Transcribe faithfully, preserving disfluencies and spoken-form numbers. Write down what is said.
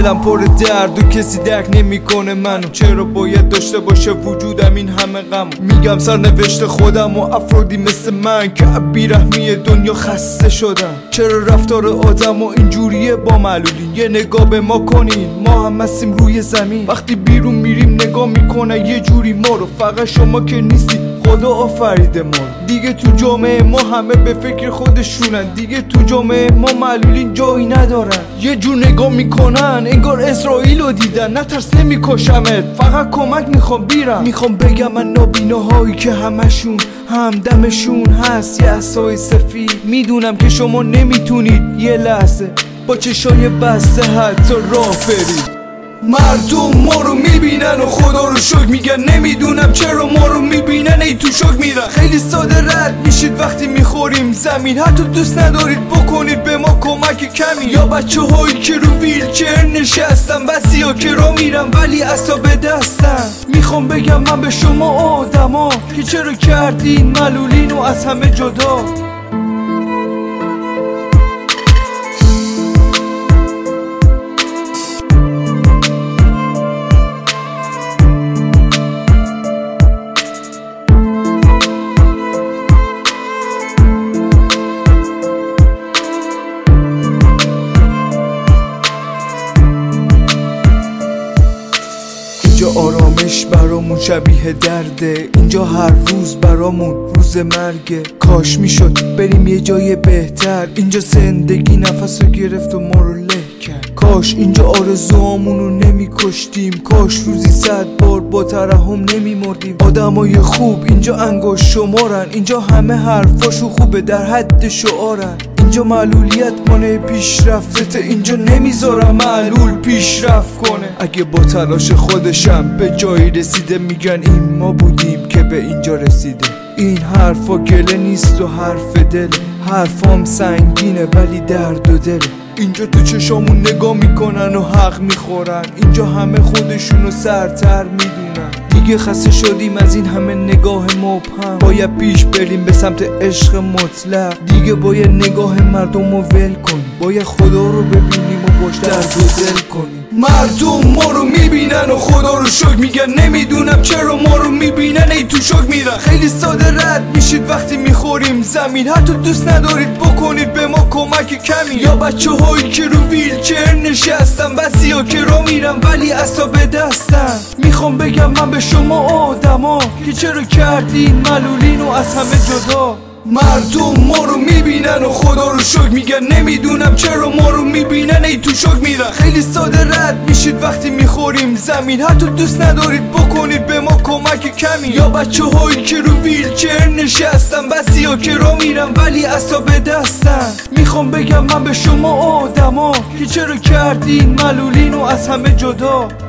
دلم پر درد و کسی درک نمیکنه منو. چرا باید داشته باشه وجودم این همه غم؟ میگم سرنوشت خودم و افرادی مثل من که بیرحمی دنیا خسته شدن. چرا رفتار آدم و اینجوریه با معلولین؟ یه نگاه به ما کنین، ما هم هستیم روی زمین. وقتی بیرون میریم نگاه میکنن یه جوری ما رو. فقط شما که نیستی، خدا آفریده ما. دیگه تو جامعه ما همه به فکر خودشونن. دیگه تو جامعه ما معلولین جایی ندارن. یه جور نگاه میکنن انگار اسرائیل رو دیدن. نترس نمیکشمت، فقط کمک میخوام بیرم. میخوام بگم من نابیناهایی که همشون همدمشون هست یه عصای سفید. میدونم که شما نمیتونید یه لحظه با چشای بسته حتی راه برید. مردم ما رو میبینن و خدا رو شکر میگن. نمیدونم چرا ما رو میبینن ای تو شک میرن. خیلی ساده رد میشید وقتی میخوریم زمین. حتی دوست ندارید بکنید به ما کمک کمی. یا بچه هایی که رو ویلچر نشستن، بسیا که را میرن ولی عصا به دستن. میخوام بگم من به شما آدما که چرا کردین معلولین و از همه جدا. اینجا آرامش برامون شبیه درده. اینجا هر روز برامون روز مرگه. کاش میشد بریم یه جای بهتر. اینجا زندگی نفسو گرفت و ما رو له کرد. کاش اینجا آرزوامونو نمی کشتیم. کاش روزی صد بار با ترحم نمی مردیم. آدمای خوب اینجا انگشت شمارن. اینجا همه حرفاشو خوبه در حد شعارن. اینجا معلولیت مانع پیشرفته. اینجا نمیذارم معلول پیشرفت کنه. اگه با تلاش خودشم به جایی رسیده میگن این ما بودیم که به اینجا رسیده. این حرفا گله نیست و حرف دل. حرفام سنگینه ولی درد و دل. اینجا تو چشامون نگاه میکنن و حق میخورن. اینجا همه خودشونو سرتر میدونن. دیگه خسته شدیم از این همه نگاه مبهم. باید پیش بریم به سمت عشق مطلق. دیگه باید نگاه مردم رو ول کنیم. باید خدا رو ببینیم و باش درد و دل کنیم. مردم ما رو میبینن و خدا رو شکر میگن. نمیدونم چرا ما رو میبینن ای تو شک میرن. خیلی ساده رد میشید وقتی میخوریم زمین. حتی دوست ندارید بکنید به ما کمک کمی. یا بچه هایی که رو ویلچر نشستن، بسیا که را میرن ولی عصا به دستن. میخوام بگم من به شما آدما که چرا کردین معلولین و از همه جدا. مردم ما رو میبینن و خدا رو شکر میگن. نمیدونم چرا ما رو میبینن ای تو شک میرن. خیلی ساده رد میشید وقتی میخوریم زمین. حتی دوست ندارید بکنید به ما کمک کمی. یا بچه هایی که رو ویلچر نشستن، بسیا که را میرن ولی عصا به دستن. میخوام بگم من به شما آدما که چرا کردین معلولین و از همه جدا.